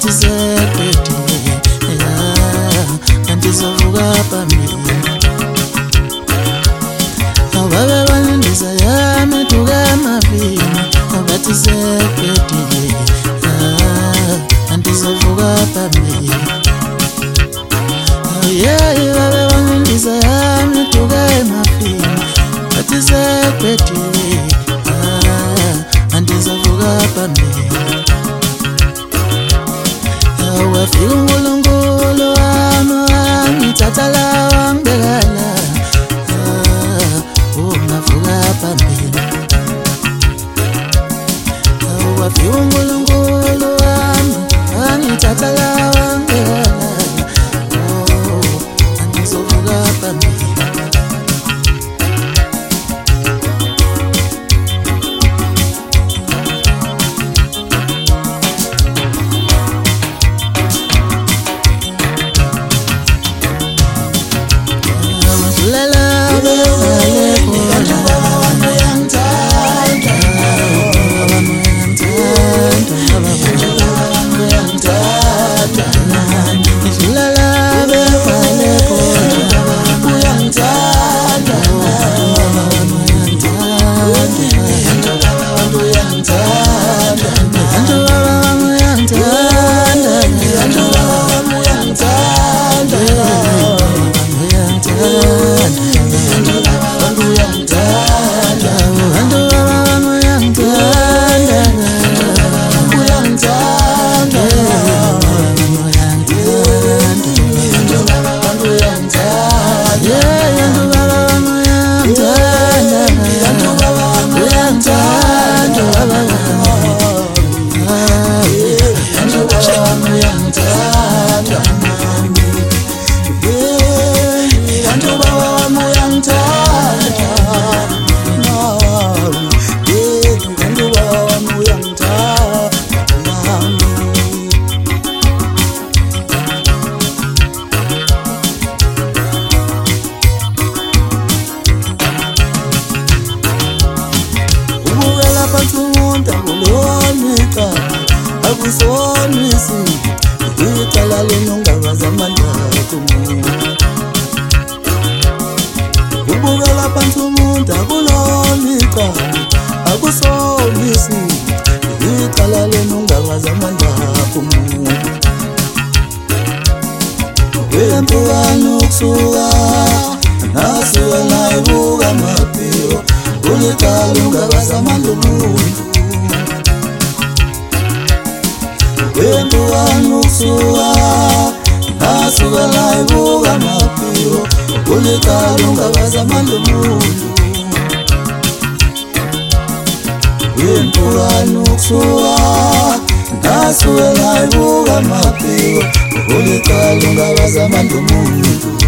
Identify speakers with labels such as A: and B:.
A: bathi seqedile andizovuka phambili ababe banendiza yami tuka emavini bathi seqedile andizovuka phambili babe banendiza yami tuka emavini bathi seqedile andizovuka phambili wafika uNkulunkulu wami ngithatha la wangibekala ungavuka phambili wafika uNkulunkulu wami ngithatha la wangibekala andizovuka phambili akusonisi icala lenongaba zamandla ubukela phansi umuntu akulolika akusonisi icala lenongaba zamandla wempukano kusuka nasuka nayibuka maphiwo ulicala ungaba zamandla umuntu wempukano kusuka nasuka nayibuka maphiwo ulicala ungaba zamandla umuntu wempukano kusuka nasuka nayibuka maphiwo ulicala ungaba zamandla umuntu